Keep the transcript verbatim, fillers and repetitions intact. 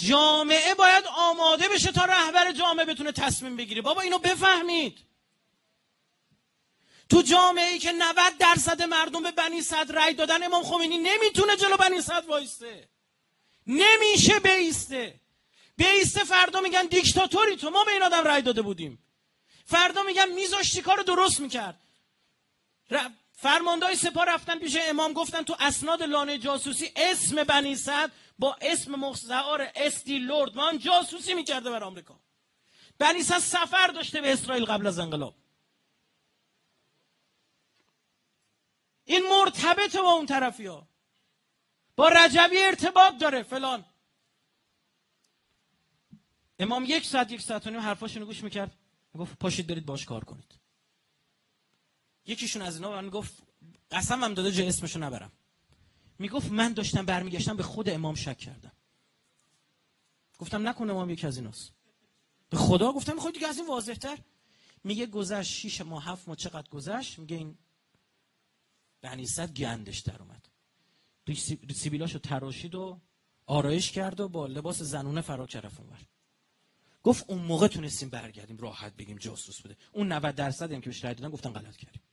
جامعه باید آماده بشه تا رهبر جامعه بتونه تصمیم بگیره. بابا اینو بفهمید. تو جامعه‌ای که نود درصد مردم به بنی صدر رأی دادن، امام خمینی نمیتونه جلو بنی صدر وایسته. نمیشه بیسته. بیسته فردا میگن دیکتاتوری تو، ما به این آدم رأی داده بودیم. فردا میگن میذاشتی کارو درست میکرد. فرماندهای سپاه رفتن پیش امام گفتن تو اسناد لانه جاسوسی اسم بنی صدر با اسم مستعار استی لورد مان جاسوسی میکرده بر آمریکا. بنی صدر سفر داشته به اسرائیل قبل از انقلاب. این مرتبطه با اون طرفی ها، با رجبی ارتباط داره فلان. امام یک ساعت یک ساعت و نیم حرفاشونو گوش میکرد، میگفت پاشید برید باش کار کنید. یکیشون از اینا من گفت قسم هم داده جای اسمشو نبرم، میگفت من داشتم برمیگشتم به خود امام شک کردم. گفتم نکنه امام یکی از ایناست. به خدا گفتم میخوای دیگه از این واضح تر؟ میگه گذشت شش ماه هفت ماه چقدر گذشت، میگه این بنی صدر گندش در اومد، سیبیلاشو تراشید و آرایش کرد و با لباس زنونه فرار کرد اونور. گفت اون موقع تونستیم برگردیم راحت بگیم جاسوس بوده. اون نود درصد هم که بهش رای دادن گفتن غلط کردیم.